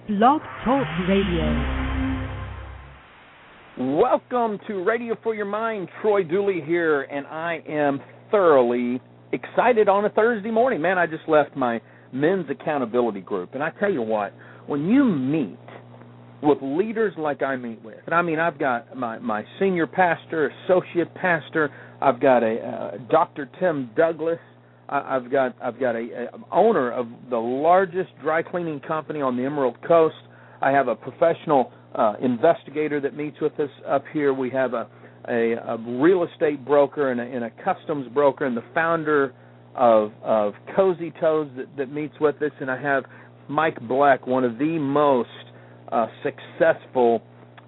Blog Talk Radio. Welcome to Radio for Your Mind. Troy Dooley here, and I am thoroughly excited on a Thursday morning. Man, I just left my men's accountability group, and I tell you what, when you meet with leaders like I meet with, and I mean, I've got my senior pastor, associate pastor, I've got a Dr. Tim Douglas, I've got a owner of the largest dry cleaning company on the Emerald Coast. I have a professional investigator that meets with us up here. We have a real estate broker and a customs broker, and the founder of Cozy Toes that meets with us. And I have Mike Black, one of the most successful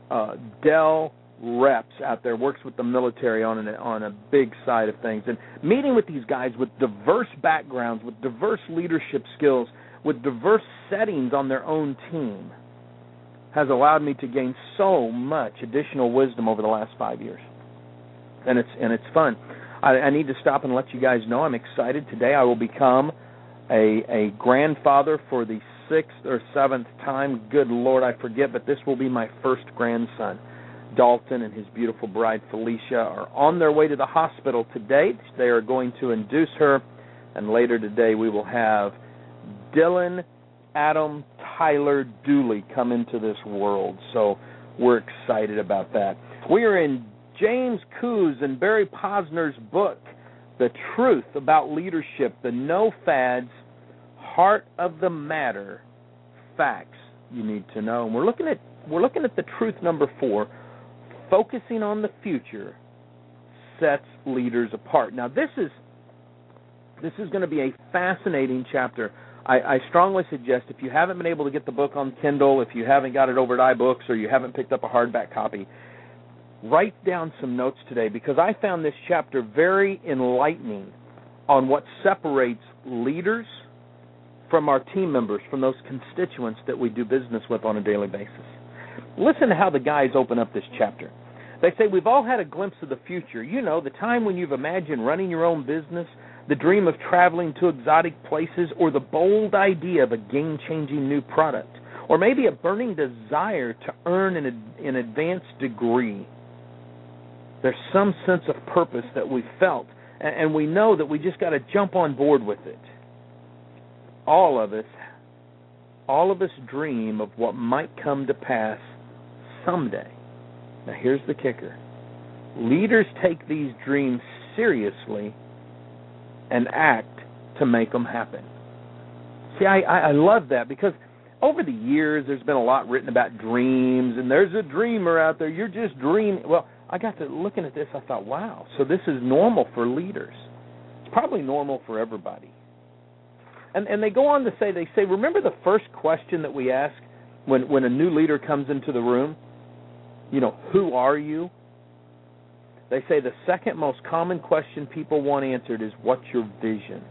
Dell reps out there, works with the military on a big side of things. And meeting with these guys with diverse backgrounds, with diverse leadership skills, with diverse settings on their own team has allowed me to gain so much additional wisdom over the last 5 years. And it's fun. I need to stop and let you guys know I'm excited. Today I will become a grandfather for the 6th or 7th time. Good Lord, I forget, but this will be my first grandson. Dalton and his beautiful bride Felicia are on their way to the hospital today. They are going to induce her, and later today we will have Dylan Adam Tyler Dooley come into this world. So we're excited about that. We are in James Coos and Barry Posner's book, The Truth About Leadership, the No Fads, Heart of the Matter, Facts You Need to Know. And we're looking at the truth number 4. Focusing on the future sets leaders apart. Now, this is going to be a fascinating chapter. I strongly suggest, if you haven't been able to get the book on Kindle, if you haven't got it over at iBooks, or you haven't picked up a hardback copy, write down some notes today, because I found this chapter very enlightening on what separates leaders from our team members, from those constituents that we do business with on a daily basis. Listen to how the guys open up this chapter. They say, we've all had a glimpse of the future. You know, the time when you've imagined running your own business, the dream of traveling to exotic places, or the bold idea of a game-changing new product, or maybe a burning desire to earn an advanced degree. There's some sense of purpose that we felt, and we know that we just got to jump on board with it. All of us dream of what might come to pass someday. Now, here's the kicker. Leaders take these dreams seriously and act to make them happen. See, I love that, because over the years there's been a lot written about dreams, and there's a dreamer out there. You're just dreaming. Well, I got to looking at this, I thought, wow, so this is normal for leaders. It's probably normal for everybody. And they go on to say, remember the first question that we ask when a new leader comes into the room? You know, who are you? They say the second most common question people want answered is, what's your vision?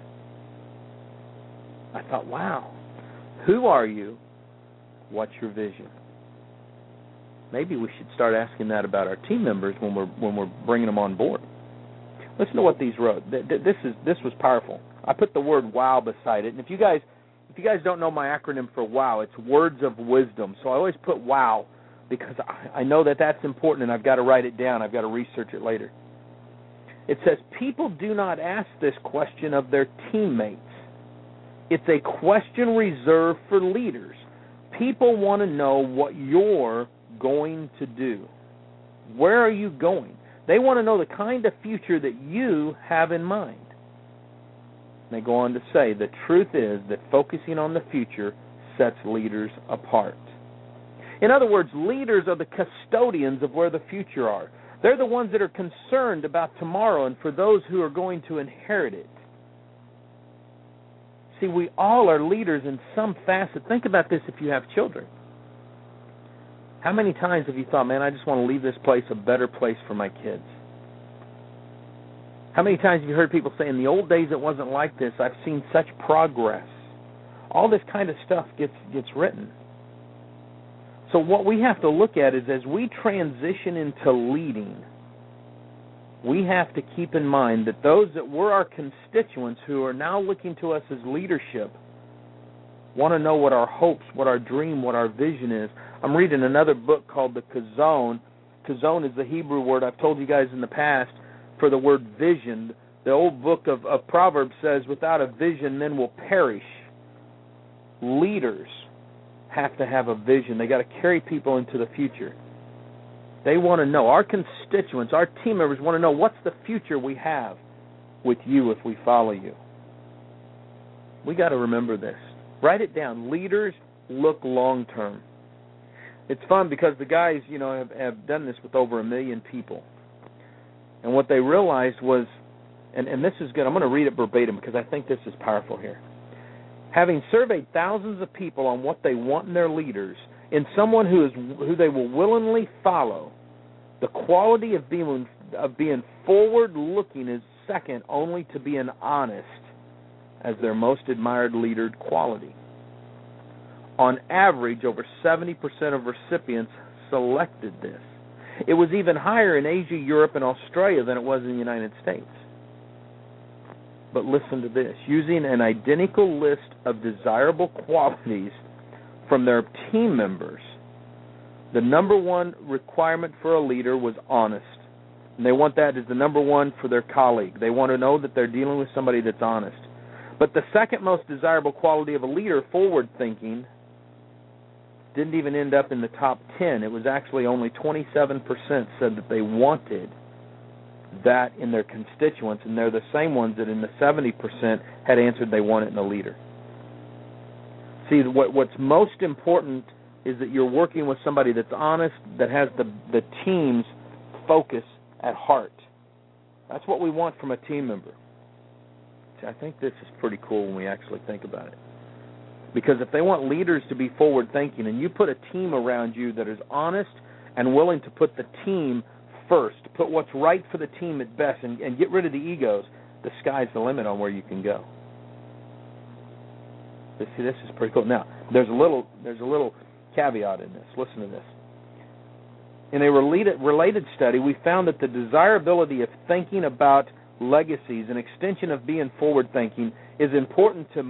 I thought, wow, who are you? What's your vision? Maybe we should start asking that about our team members when we're bringing them on board. Listen to what these wrote. This was powerful. I put the word wow beside it. And if you guys don't know my acronym for WOW, it's Words of Wisdom. So I always put wow, because I know that that's important, and I've got to write it down. I've got to research it later. It says, people do not ask this question of their teammates. It's a question reserved for leaders. People want to know what you're going to do. Where are you going? They want to know the kind of future that you have in mind. They go on to say, the truth is that focusing on the future sets leaders apart. In other words, leaders are the custodians of where the future are. They're the ones that are concerned about tomorrow and for those who are going to inherit it. See, we all are leaders in some facet. Think about this if you have children. How many times have you thought, man, I just want to leave this place a better place for my kids? How many times have you heard people say, in the old days it wasn't like this, I've seen such progress? All this kind of stuff gets written. So what we have to look at is, as we transition into leading, we have to keep in mind that those that were our constituents who are now looking to us as leadership want to know what our hopes, what our dream, what our vision is. I'm reading another book called The Kazon. Kazon is the Hebrew word I've told you guys in the past for the word vision. The old book of Proverbs says, without a vision, men will perish. Leaders have to have a vision. They got to carry people into the future. They want to know. Our constituents, our team members want to know what's the future we have with you if we follow you. We got to remember this. Write it down. Leaders look long term. It's fun because the guys, have done this with over 1 million people. And what they realized was, and this is good, I'm going to read it verbatim because I think this is powerful here. Having surveyed thousands of people on what they want in their leaders, in someone who they will willingly follow, the quality of being forward-looking is second only to being honest as their most admired leader quality. On average, over 70% of recipients selected this. It was even higher in Asia, Europe, and Australia than it was in the United States. But listen to this. Using an identical list of desirable qualities from their team members, the number one requirement for a leader was honest. And they want that as the number one for their colleague. They want to know that they're dealing with somebody that's honest. But the second most desirable quality of a leader, forward-thinking, didn't even end up in the top 10. It was actually only 27% said that they wanted that in their constituents, and they're the same ones that in the 70% had answered they want it in a leader. See, what's most important is that you're working with somebody that's honest, that has the team's focus at heart. That's what we want from a team member. See, I think this is pretty cool when we actually think about it. Because if they want leaders to be forward-thinking, and you put a team around you that is honest and willing to put the team first, put what's right for the team at best, and get rid of the egos, the sky's the limit on where you can go. But see, this is pretty cool. Now, there's a little caveat in this. Listen to this. In a related study, we found that the desirability of thinking about legacies, an extension of being forward-thinking, is important to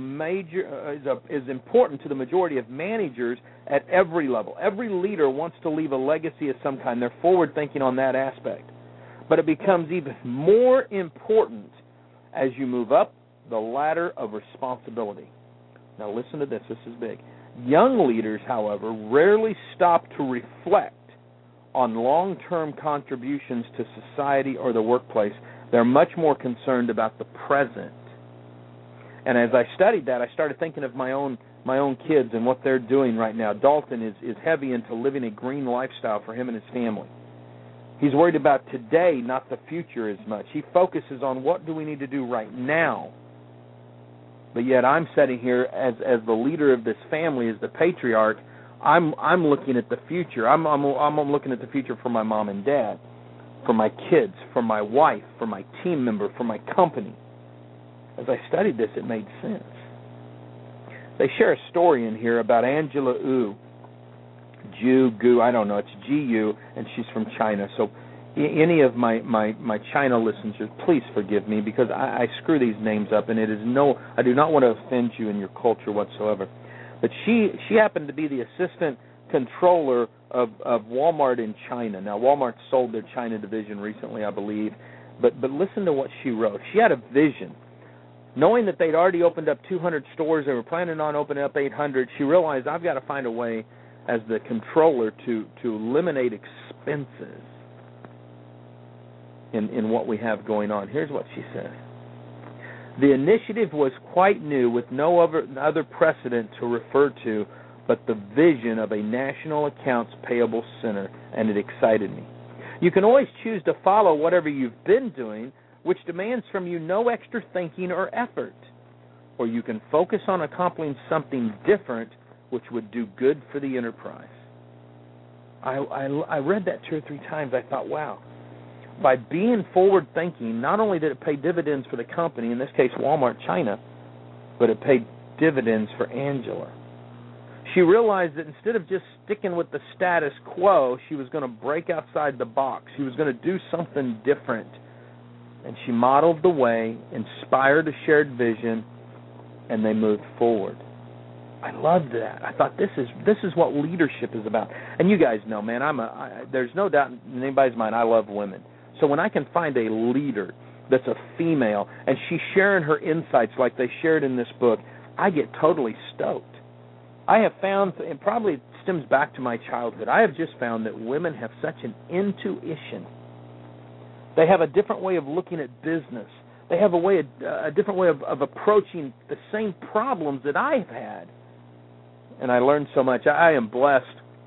the majority of managers at every level. Every leader wants to leave a legacy of some kind. They're forward-thinking on that aspect. But it becomes even more important as you move up the ladder of responsibility. Now listen to this. This is big. Young leaders, however, rarely stop to reflect on long-term contributions to society or the workplace. They're much more concerned about the present. And as I studied that, I started thinking of my own kids and what they're doing right now. Dalton is heavy into living a green lifestyle for him and his family. He's worried about today, not the future as much. He focuses on what do we need to do right now. But yet I'm sitting here as the leader of this family, as the patriarch. I'm looking at the future. I'm looking at the future for my mom and dad, for my kids, for my wife, for my team member, for my company. As I studied this, it made sense. They share a story in here about Angela Gu, I don't know, it's G-U, and she's from China. So any of my China listeners, please forgive me because I screw these names up, and I do not want to offend you in your culture whatsoever. But she happened to be the assistant controller of Walmart in China. Now, Walmart sold their China division recently, I believe. But listen to what she wrote. She had a vision. Knowing that they'd already opened up 200 stores, they were planning on opening up 800, she realized I've got to find a way as the controller to eliminate expenses in what we have going on. Here's what she said. The initiative was quite new with no other precedent to refer to but the vision of a national accounts payable center, and it excited me. You can always choose to follow whatever you've been doing, which demands from you no extra thinking or effort. Or you can focus on accomplishing something different which would do good for the enterprise. I read that 2 or 3 times. I thought, wow. By being forward-thinking, not only did it pay dividends for the company, in this case Walmart China, but it paid dividends for Angela. She realized that instead of just sticking with the status quo, she was going to break outside the box. She was going to do something different. And she modeled the way, inspired a shared vision, and they moved forward. I loved that. I thought this is what leadership is about. And you guys know, man, there's no doubt in anybody's mind I love women. So when I can find a leader that's a female and she's sharing her insights like they shared in this book, I get totally stoked. I have found, and probably it stems back to my childhood, I have just found that women have such an intuition. They have a different way of looking at business. They have a different way of approaching the same problems that I've had. And I learned so much. I am blessed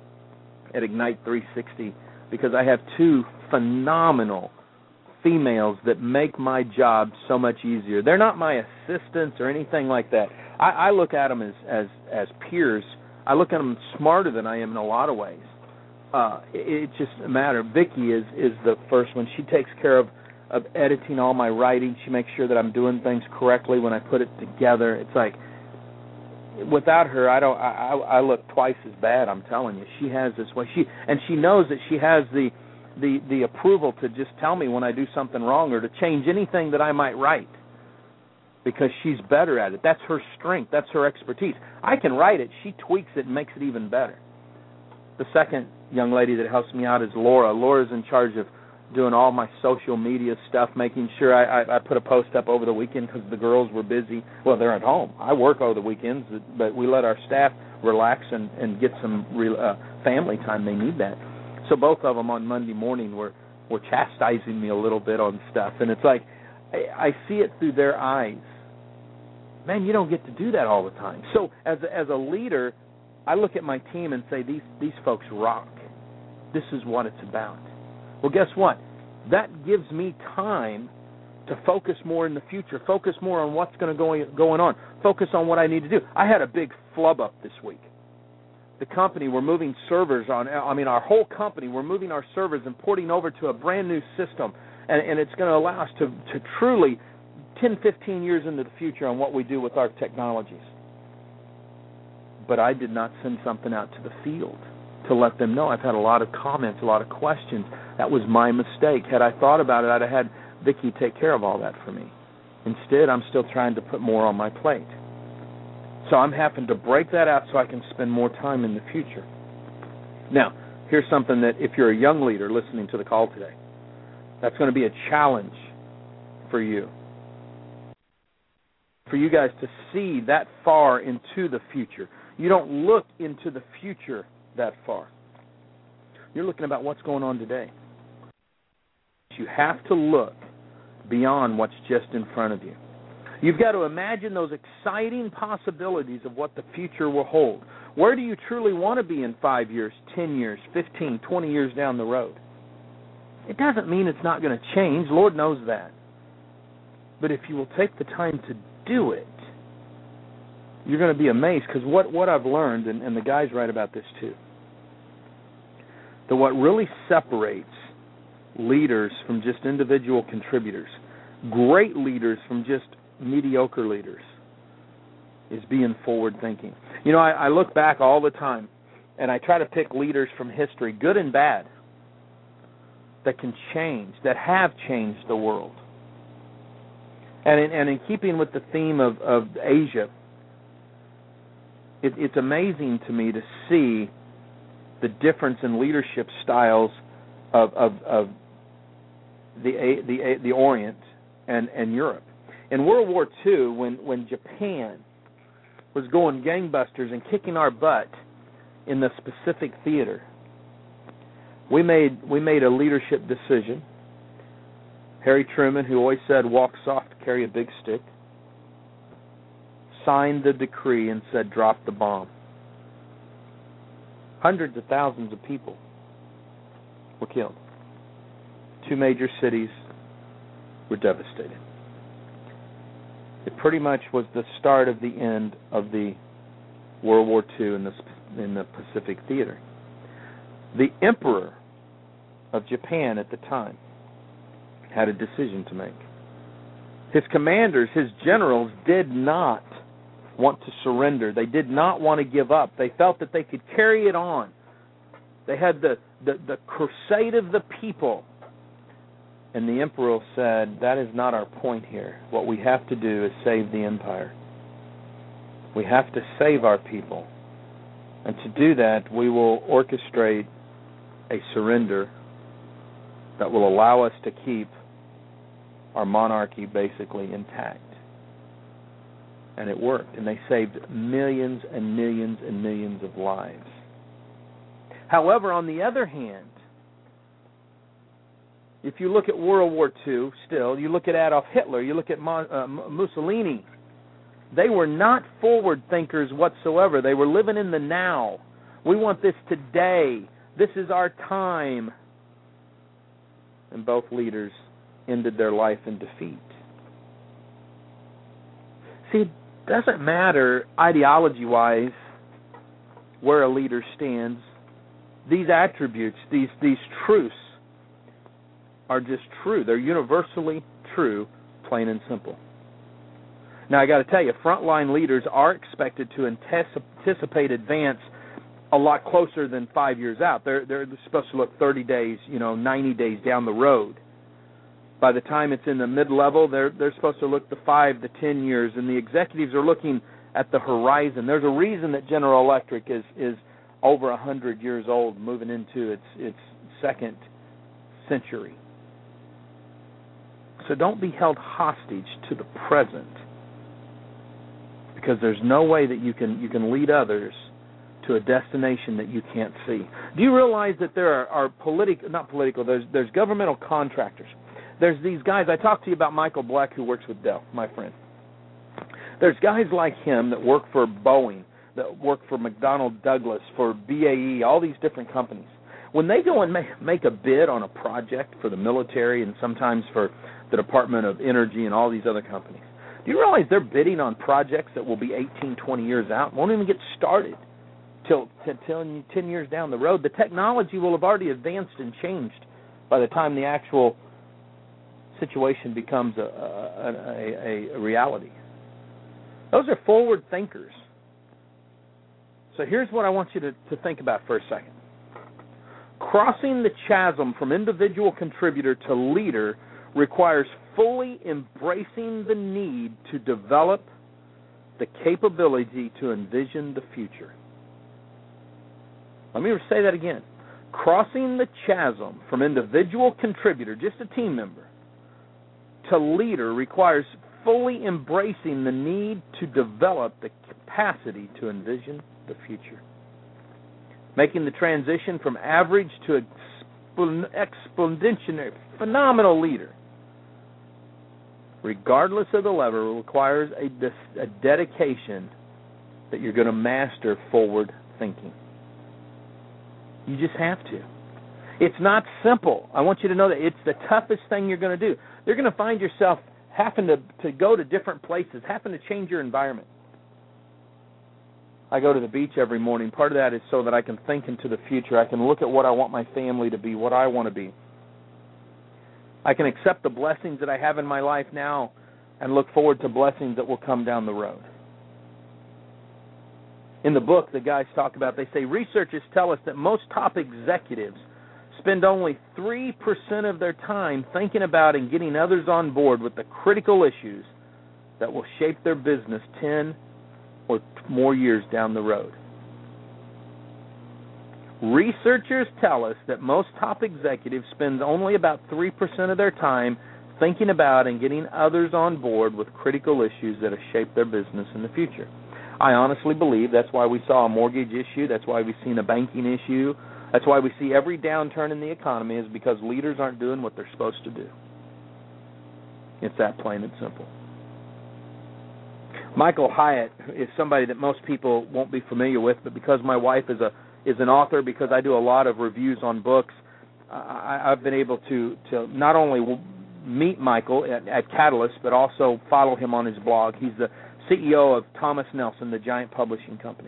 at Ignite 360 because I have two phenomenal females that make my job so much easier. They're not my assistants or anything like that. I look at them as peers. I look at them smarter than I am in a lot of ways. It's just a matter. Vicki is the first one. She takes care of editing all my writing. She makes sure that I'm doing things correctly when I put it together. It's like, without her, I look twice as bad. I'm telling you, she has this way. She knows that she has the approval to just tell me when I do something wrong or to change anything that I might write because she's better at it. That's her strength. That's her expertise. I can write it. She tweaks it and makes it even better. The second young lady that helps me out is Laura. Laura's in charge of doing all my social media stuff, making sure I put a post up over the weekend because the girls were busy. Well, they're at home. I work over the weekends, but we let our staff relax and get some real family time. They need that. So both of them on Monday morning were chastising me a little bit on stuff, and it's like I see it through their eyes. Man, you don't get to do that all the time. So as a leader, I look at my team and say, these folks rock. This is what it's about. Well, guess what? That gives me time to focus more in the future, focus more on what's going on, focus on what I need to do. I had a big flub up this week. The company, we're moving servers our whole company, we're moving our servers and porting over to a brand new system, and it's going to allow us to truly 10, 15 years into the future on what we do with our technologies. But I did not send something out to the field to let them know. I've had a lot of comments, a lot of questions. That was my mistake. Had I thought about it, I'd have had Vicki take care of all that for me. Instead, I'm still trying to put more on my plate. So I'm having to break that out so I can spend more time in the future. Now, here's something that if you're a young leader listening to the call today, that's going to be a challenge for you. For you guys to see that far into the future. You don't look into the future that far. You're looking about what's going on today. You have to look beyond what's just in front of you. You've got to imagine those exciting possibilities of what the future will hold. Where do you truly want to be in 5 years, 10 years, 15, 20 years down the road? It doesn't mean it's not going to change. Lord knows that. But if you will take the time to do it, you're going to be amazed, because what I've learned, and the guys write about this too, that what really separates leaders from just individual contributors, great leaders from just mediocre leaders, is being forward-thinking. You know, I look back all the time, and I try to pick leaders from history, good and bad, that can change, that have changed the world. And in keeping with the theme of Asia, it's amazing to me to see the difference in leadership styles of the Orient and Europe. In World War II, when Japan was going gangbusters and kicking our butt in the Pacific Theater, we made a leadership decision. Harry Truman, who always said, "Walk soft, carry a big stick," signed the decree and said, "Drop the bomb." Hundreds of thousands of people were killed. 2 major cities were devastated. It pretty much was the start of the end of the World War II in the Pacific Theater. The Emperor of Japan at the time had a decision to make. His commanders, his generals, did not want to surrender. They did not want to give up. They felt that they could carry it on. They had the crusade of the people. And the emperor said, that is not our point here. What we have to do is save the empire. We have to save our people. And to do that, we will orchestrate a surrender that will allow us to keep our monarchy basically intact. And it worked, and they saved millions and millions and millions of lives. However, on the other hand, if you look at World War II still, you look at Adolf Hitler, you look at Mussolini, they were not forward thinkers whatsoever. They were living in the now. We want this today. This is our time. And both leaders ended their life in defeat. See, it doesn't matter ideology-wise where a leader stands. These attributes, these truths are just true. They're universally true, plain and simple. Now, I got to tell you, frontline leaders are expected to anticipate advance a lot closer than 5 years out. They're supposed to look 30 days, 90 days down the road. By the time it's in the mid-level, they're supposed to look to 5 to 10 years, and the executives are looking at the horizon. There's a reason that General Electric is over 100 years old, moving into its second century. So don't be held hostage to the present, because there's no way that you can lead others to a destination that you can't see. Do you realize that there are there's governmental contractors. There's these guys, I talked to you about Michael Black, who works with Dell, my friend. There's guys like him that work for Boeing, that work for McDonnell Douglas, for BAE, all these different companies. When they go and make a bid on a project for the military and sometimes for the Department of Energy and all these other companies, do you realize they're bidding on projects that will be 18, 20 years out, won't even get started till 10 years down the road? The technology will have already advanced and changed by the time the actual situation becomes a reality. Those are forward thinkers. So here's what I want you to think about for a second. Crossing the chasm from individual contributor to leader requires fully embracing the need to develop the capability to envision the future. Let me say that again. Crossing the chasm from individual contributor, just a team member, to leader requires fully embracing the need to develop the capacity to envision the future. Making the transition from average to exponential, phenomenal leader, regardless of the level, requires a dedication that you're going to master forward thinking. You just have to. It's not simple. I want you to know that it's the toughest thing you're going to do. You're going to find yourself having to go to different places, having to change your environment. I go to the beach every morning. Part of that is so that I can think into the future. I can look at what I want my family to be, what I want to be. I can accept the blessings that I have in my life now and look forward to blessings that will come down the road. In the book, the guys talk about, they say, researchers tell us that most top executives spend only 3% of their time thinking about and getting others on board with the critical issues that will shape their business 10 or more years down the road. Researchers tell us that most top executives spend only about 3% of their time thinking about and getting others on board with critical issues that will shape their business in the future. I honestly believe that's why we saw a mortgage issue, that's why we've seen a banking issue, that's why we see every downturn in the economy, is because leaders aren't doing what they're supposed to do. It's that plain and simple. Michael Hyatt is somebody that most people won't be familiar with, but because my wife is an author, because I do a lot of reviews on books, I've been able to not only meet Michael at Catalyst, but also follow him on his blog. He's the CEO of Thomas Nelson, the giant publishing company.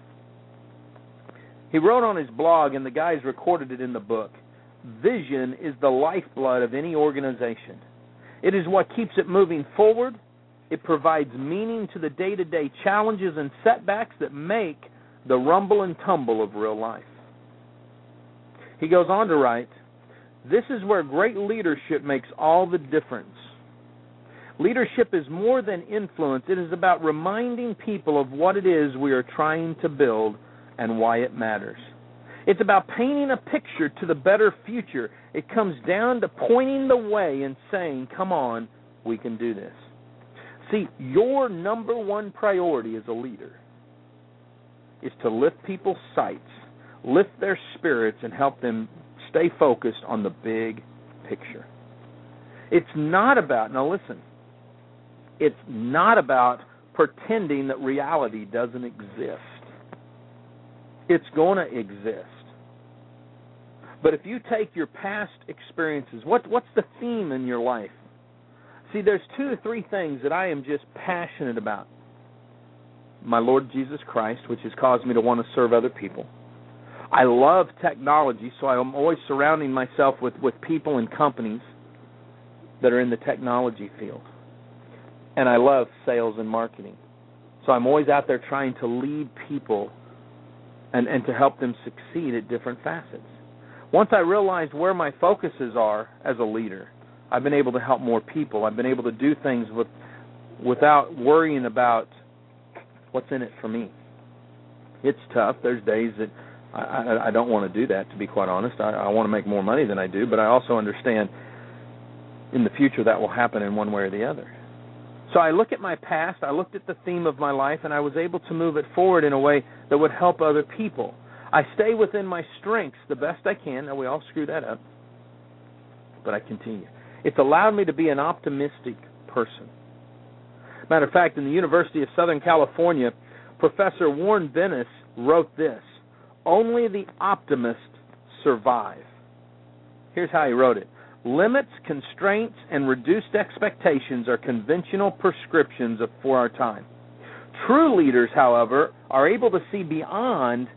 He wrote on his blog, and the guys recorded it in the book, vision is the lifeblood of any organization. It is what keeps it moving forward. It provides meaning to the day-to-day challenges and setbacks that make the rumble and tumble of real life. He goes on to write, this is where great leadership makes all the difference. Leadership is more than influence. It is about reminding people of what it is we are trying to build and why it matters. It's about painting a picture to the better future. It comes down to pointing the way and saying, come on, we can do this. See, your number one priority as a leader is to lift people's sights, lift their spirits, and help them stay focused on the big picture. It's not about, now listen, it's not about pretending that reality doesn't exist. It's going to exist. But if you take your past experiences, what's the theme in your life? See, there's 2 or 3 things that I am just passionate about. My Lord Jesus Christ, which has caused me to want to serve other people. I love technology, so I'm always surrounding myself with people and companies that are in the technology field. And I love sales and marketing. So I'm always out there trying to lead people and to help them succeed at different facets. Once I realized where my focuses are as a leader, I've been able to help more people. I've been able to do things without worrying about what's in it for me. It's tough. There's days that I don't want to do that, to be quite honest. I want to make more money than I do, but I also understand in the future that will happen in one way or the other. So I look at my past, I looked at the theme of my life, and I was able to move it forward in a way that would help other people. I stay within my strengths the best I can. Now, we all screw that up, but I continue. It's allowed me to be an optimistic person. Matter of fact, in the University of Southern California, Professor Warren Bennis wrote this: only the optimists survive. Here's how he wrote it. Limits, constraints, and reduced expectations are conventional prescriptions for our time. True leaders, however, are able to see beyond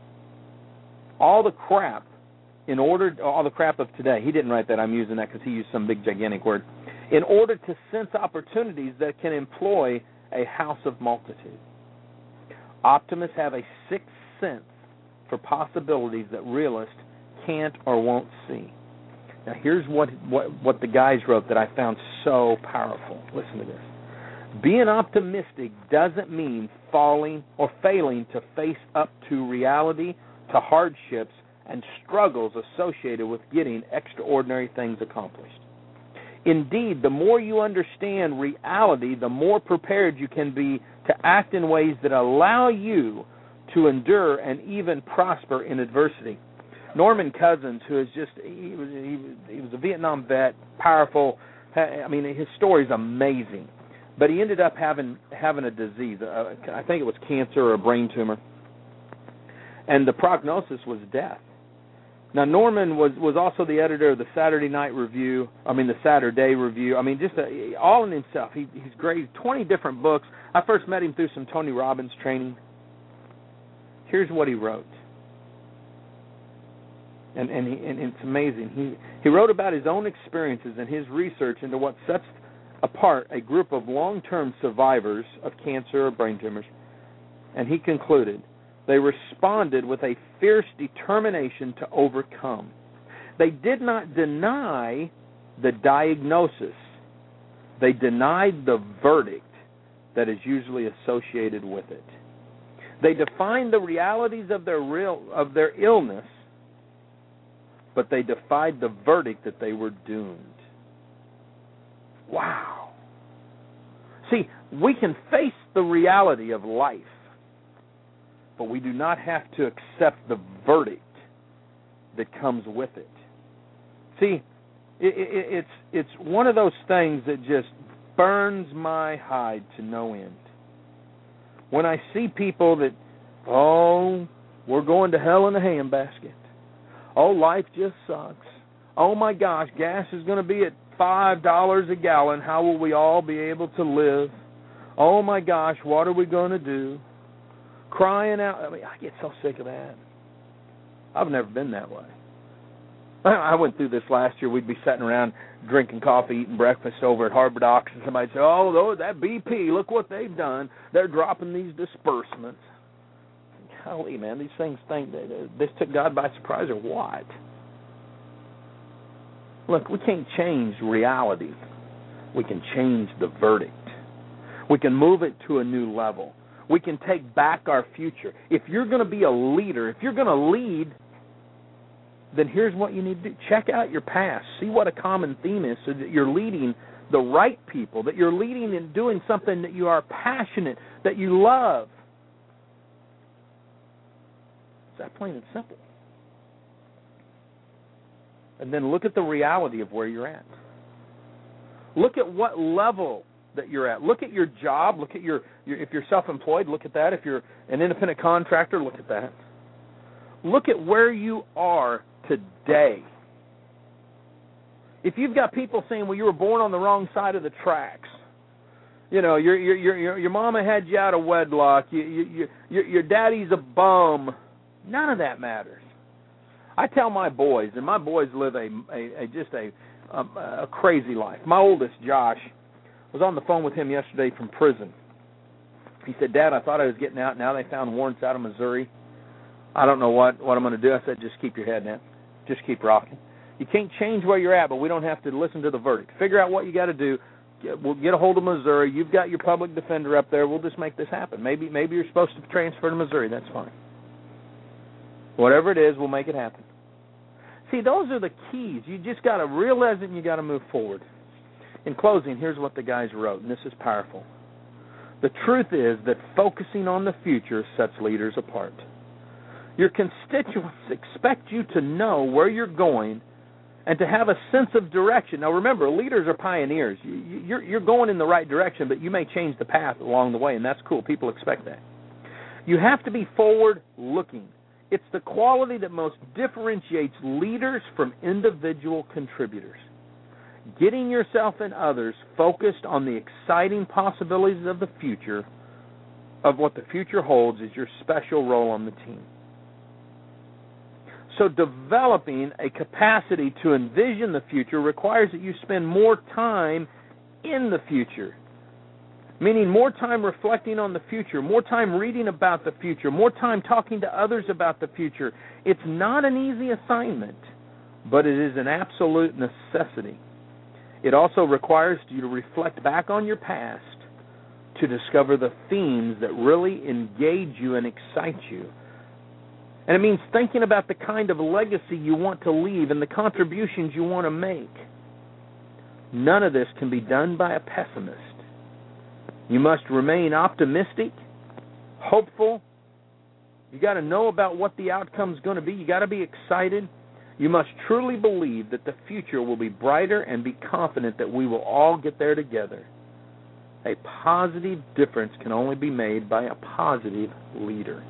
all the crap all the crap of today. He didn't write that. I'm using that because he used some big gigantic word. In order to sense opportunities that can employ a house of multitude. Optimists have a sixth sense for possibilities that realists can't or won't see. Now, here's what the guys wrote that I found so powerful. Listen to this. Being optimistic doesn't mean falling or failing to face up to reality, to hardships, and struggles associated with getting extraordinary things accomplished. Indeed, the more you understand reality, the more prepared you can be to act in ways that allow you to endure and even prosper in adversity. Norman Cousins, who is just, he was a Vietnam vet, powerful. I mean, his story is amazing. But he ended up having a disease. I think it was cancer or a brain tumor. And the prognosis was death. Now, Norman was also the editor of the Saturday Review. I mean, just all in himself. He's great. 20 different books. I first met him through some Tony Robbins training. Here's what he wrote. And it's amazing. He wrote about his own experiences and his research into what sets apart a group of long-term survivors of cancer or brain tumors. And he concluded, they responded with a fierce determination to overcome. They did not deny the diagnosis. They denied the verdict that is usually associated with it. They defined the realities of their illness, but they defied the verdict that they were doomed. Wow. See, we can face the reality of life, but we do not have to accept the verdict that comes with it. See, it's one of those things that just burns my hide to no end. When I see people that, we're going to hell in a handbasket. Oh, life just sucks. Oh, my gosh, gas is going to be at $5 a gallon. How will we all be able to live? Oh, my gosh, what are we going to do? Crying out. I mean, I get so sick of that. I've never been that way. I went through this last year. We'd be sitting around drinking coffee, eating breakfast over at Harbor Docks, and somebody would say, oh, that BP, look what they've done. They're dropping these disbursements. Golly, man, these things think this took God by surprise or what? Look, we can't change reality, We can change the verdict. We can move it to a new level. We can take back our future. If you're going to be a leader, if you're going to lead, then here's what you need to do. Check out your past. See what a common theme is so that you're leading the right people, that you're leading and doing something that you are passionate, that you love. It's that plain and simple. And then look at the reality of where you're at. Look at what level that you're at. Look at your job. Look at your if you're self-employed, look at that. If you're an independent contractor, look at that. Look at where you are today. If you've got people saying, well, you were born on the wrong side of the tracks. You know, your mama had you out of wedlock. Your daddy's a bum. None of that matters. I tell my boys, and my boys live a crazy life. My oldest, Josh, was on the phone with him yesterday from prison. He said, Dad, I thought I was getting out. Now they found warrants out of Missouri. I don't know what I'm going to do. I said, just keep your head down. Just keep rocking. You can't change where you're at, but we don't have to listen to the verdict. Figure out what you got to do. We'll get a hold of Missouri. You've got your public defender up there. We'll just make this happen. Maybe you're supposed to transfer to Missouri. That's fine. Whatever it is, we'll make it happen. See, those are the keys. You just got to realize it and you got to move forward. In closing, here's what the guys wrote, and this is powerful. The truth is that focusing on the future sets leaders apart. Your constituents expect you to know where you're going and to have a sense of direction. Now, remember, leaders are pioneers. You're going in the right direction, but you may change the path along the way, and that's cool. People expect that. You have to be forward-looking. It's the quality that most differentiates leaders from individual contributors. Getting yourself and others focused on the exciting possibilities of the future, of what the future holds, is your special role on the team. So developing a capacity to envision the future requires that you spend more time in the future, meaning more time reflecting on the future, more time reading about the future, more time talking to others about the future. It's not an easy assignment, but it is an absolute necessity. It also requires you to reflect back on your past to discover the themes that really engage you and excite you. And it means thinking about the kind of legacy you want to leave and the contributions you want to make. None of this can be done by a pessimist. You must remain optimistic, hopeful. You got to know about what the outcome's going to be. You got to be excited. You must truly believe that the future will be brighter and be confident that we will all get there together. A positive difference can only be made by a positive leader.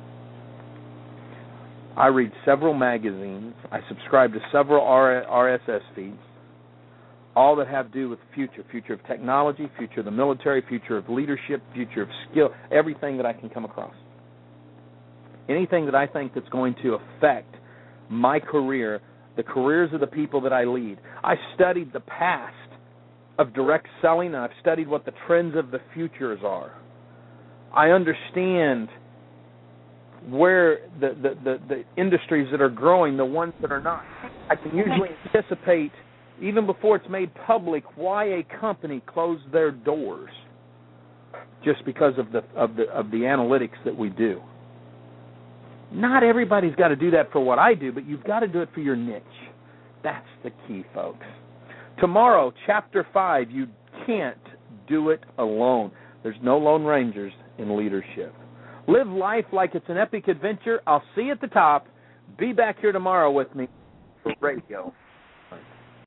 I read several magazines. I subscribe to several RSS feeds, all that have to do with the future of technology, future of the military, future of leadership, future of skill, everything that I can come across. Anything that I think that's going to affect my career, the careers of the people that I lead. I studied the past of direct selling, and I've studied what the trends of the futures are. I understand where the industries that are growing, the ones that are not. I can usually anticipate, even before it's made public, why a company closed their doors just because of the analytics that we do. Not everybody's got to do that for what I do, but you've got to do it for your niche. That's the key, folks. Tomorrow, Chapter 5, you can't do it alone. There's no Lone Rangers in leadership. Live life like it's an epic adventure. I'll see you at the top. Be back here tomorrow with me for radio.